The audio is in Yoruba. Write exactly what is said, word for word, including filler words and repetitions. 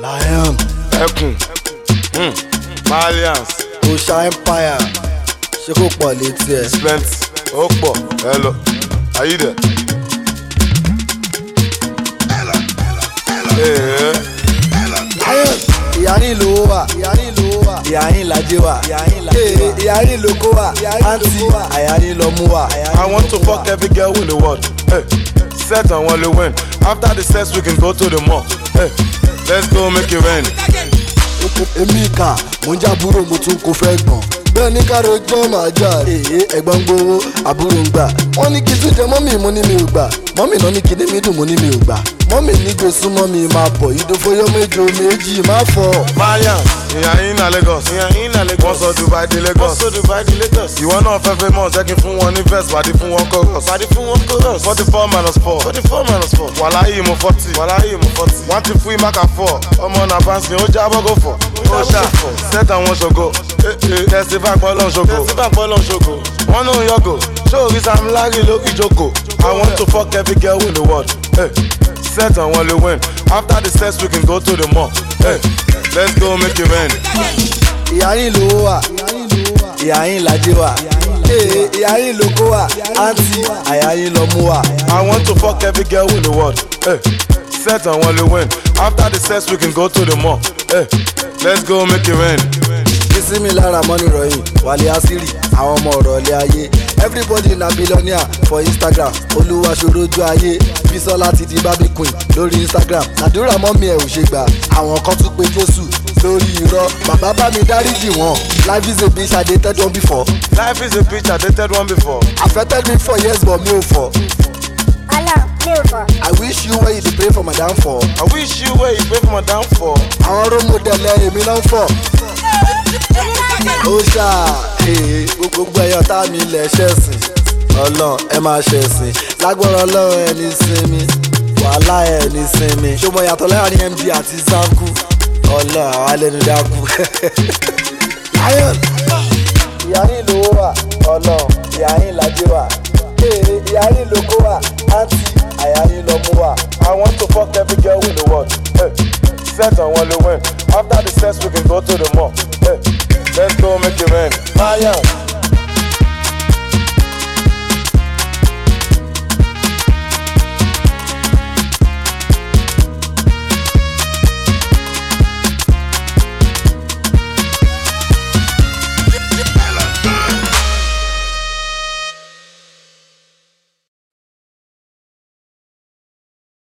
Lion, Ẹkùn, hmm, Malians, Osha Empire, ṣé kò pọ̀ létí ẹ̀? Plenty, ó pọ̀, ẹ lọ, are you there? Hey, Lion, ìyá ní ìlú wà, ìyá ní ìlú wà, ìyá ní ìlàjẹ wà, ìyá ní ìlókò wà, àǹtí àyà ní lọ́mú wà. I want to fuck every girl in the world. Hey, set and want to win. After the sex, we can go to the mall. Hey, let's go make it rain. Èmi kà, mo ń jábúrò mo tún kò fẹ́ gbọ̀n. Bẹ́ẹ̀ ní ká rojọ́ máa jà. Èyí ẹ̀gbọ́n gbowó, àbúrò ń gbà. Wọ́n ní kí tún jẹ mọ́mì mo ní mi ò gbà. Mọ́mì náà ní kí ní mi dùn mo ní mi ò gbà. Mọ́mì ní gbé súnmọ́ mi máa bọ̀. Ìdófóyọ́ méjì méjì máa fọ̀. Malians, ìyá yín na Lagos. Ìyá yín na Lagos. Wọ́n sọ Dubai di Lagos. Wọ́n sọ Dubai di Lagos. Ìwọ náà fẹ́ fẹ́ mọ̀ jẹ́ kí n fún wọn ní verse, pàdé fún wọn chorus. Pàdé fún wọn chorus. forty four minus four. forty four minus four. Wàláyé mo forty. Wàláyé mo forty. Wọ́n ti fún ìmáka four. Ọmọ náà bá ń sin ó jábọ́ gò fọ̀. Ó ṣá set àwọn ṣògo. Tẹ̀sífà gbọ́lọ̀ ṣògo. Tẹ̀sífà gbọ́lọ̀ ṣògo. Wọ́n náà yọ̀gò. Ṣóòrí Sam Larry lórí ìjókòó. I want to fuck every girl in the world. Hey, set and want to win. After the sex, we can go to the mall. Hey, let's go make it rain. Ìyá ní ìlú wà, ìyá ní ìlàjẹ wà, ìyá ní ìlókò wà, àǹtí àyà ní lọ́mú wà. I want to fuck every girl in the world. Hey, set and want to win. After the sex, we can go to the mall. Hey, let's go make it rain. Kísímì lára mọ́nì ròyìn, Wálé Àṣírí, àwọn ọmọ ọ̀rọ̀ ilé ayé. Everybody na billionaire for Instagram, olúwa ṣòrojú ayé. Bísọ́lá ti di Barbie Queen lórí Instagram. Àdúrà mọ́mí ẹ̀ ò ṣe gbà, àwọn kan tún pe Jésù lórí irọ́. Bàbá bá mi dáríjì wọ́n. Life is a bitch, I dated one before. Life is a bitch, I dated one before. Affected me for years but mi ò fọ̀. Allah, mi ò fọ̀. I wish you where you dey pray for my downfall. I wish you where you pray for my downfall. Àwọn role model ẹ̀ èmi náà ń fọ̀. Ó ṣá gbogbo ẹyọ tá mi lẹ̀ ṣẹ̀sìn Ọlọ́run ẹ máa ṣẹ̀sìn lágbára Ọlọ́run ẹni sinmi wàhálà ẹni sinmi ṣọmọ yàtọ̀ láàrin M D àti Zanku Ọlọ́run àwa lẹnu dákú. Lion ìyá ní ìlú wà Ọlọ́run ìyá ní ìlàjẹ wà ìyá ní ìlókò wà àǹtí àyà ní lọ́mú wà. I want to fuck every girl in the world. Hey, set and want to win. After the sex, we can go to the mall. Hey, let's go make it rain. Malians.